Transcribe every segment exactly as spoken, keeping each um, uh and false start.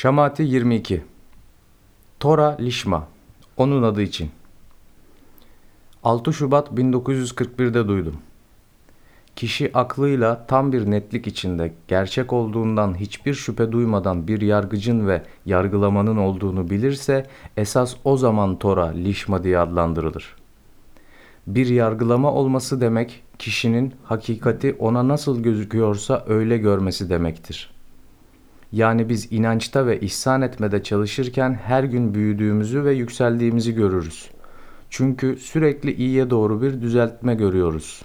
Şamati yirmi iki. Tora Lişma. Onun adı için. altı Şubat bin dokuz yüz kırk bir'de duydum. Kişi aklıyla tam bir netlik içinde gerçek olduğundan hiçbir şüphe duymadan bir yargıcın ve yargılamanın olduğunu bilirse esas o zaman Tora Lişma diye adlandırılır. Bir yargılama olması demek kişinin hakikati ona nasıl gözüküyorsa öyle görmesi demektir. Yani biz inançta ve ihsan etmede çalışırken her gün büyüdüğümüzü ve yükseldiğimizi görürüz. Çünkü sürekli iyiye doğru bir düzeltme görüyoruz.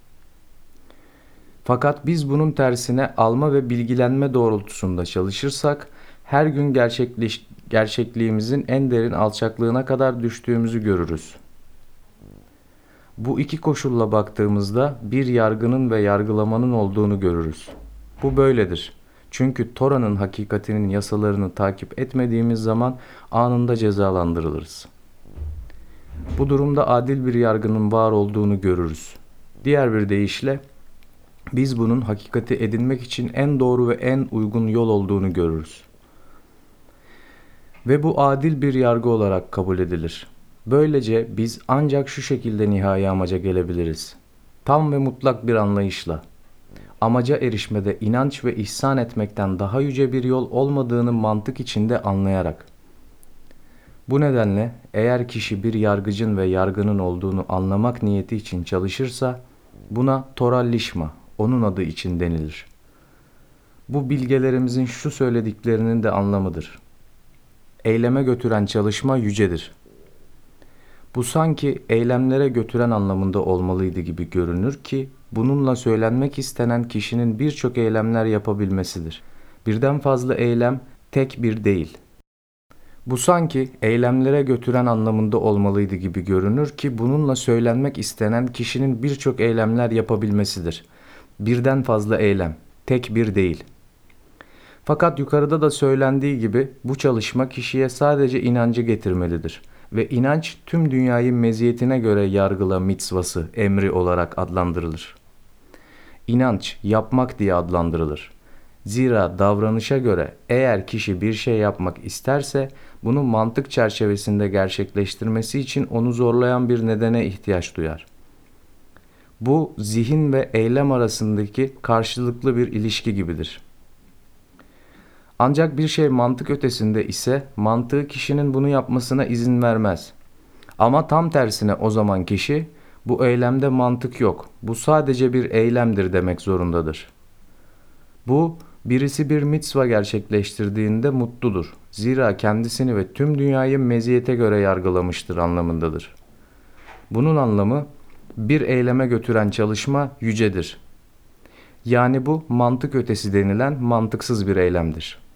Fakat biz bunun tersine alma ve bilgilenme doğrultusunda çalışırsak her gün gerçekleş, gerçekliğimizin en derin alçaklığına kadar düştüğümüzü görürüz. Bu iki koşulla baktığımızda bir yargının ve yargılamanın olduğunu görürüz. Bu böyledir. Çünkü Tora'nın hakikatinin yasalarını takip etmediğimiz zaman anında cezalandırılırız. Bu durumda adil bir yargının var olduğunu görürüz. Diğer bir deyişle biz bunun hakikati edinmek için en doğru ve en uygun yol olduğunu görürüz. Ve bu adil bir yargı olarak kabul edilir. Böylece biz ancak şu şekilde nihai amaca gelebiliriz. Tam ve mutlak bir anlayışla. Amaca erişmede inanç ve ihsan etmekten daha yüce bir yol olmadığını mantık içinde anlayarak. Bu nedenle eğer kişi bir yargıcın ve yargının olduğunu anlamak niyeti için çalışırsa buna Tora Lişma, onun adı için denilir. Bu bilgelerimizin şu söylediklerinin de anlamıdır. Eyleme götüren çalışma yücedir. Bu sanki eylemlere götüren anlamında olmalıydı gibi görünür ki bununla söylenmek istenen kişinin birçok eylemler yapabilmesidir. Birden fazla eylem tek bir değil. Bu sanki eylemlere götüren anlamında olmalıydı gibi görünür ki bununla söylenmek istenen kişinin birçok eylemler yapabilmesidir. Birden fazla eylem, tek bir değil. Fakat yukarıda da söylendiği gibi bu çalışma kişiye sadece inancı getirmelidir. Ve inanç tüm dünyayı meziyetine göre yargıla mitzvası, emri olarak adlandırılır. İnanç, yapmak diye adlandırılır. Zira davranışa göre eğer kişi bir şey yapmak isterse bunu mantık çerçevesinde gerçekleştirmesi için onu zorlayan bir nedene ihtiyaç duyar. Bu zihin ve eylem arasındaki karşılıklı bir ilişki gibidir. Ancak bir şey mantık ötesinde ise mantığı kişinin bunu yapmasına izin vermez. Ama tam tersine o zaman kişi bu eylemde mantık yok, bu sadece bir eylemdir demek zorundadır. Bu birisi bir mitzva gerçekleştirdiğinde mutludur. Zira kendisini ve tüm dünyayı meziyete göre yargılamıştır anlamındadır. Bunun anlamı bir eyleme götüren çalışma yücedir. Yani bu mantık ötesi denilen mantıksız bir eylemdir.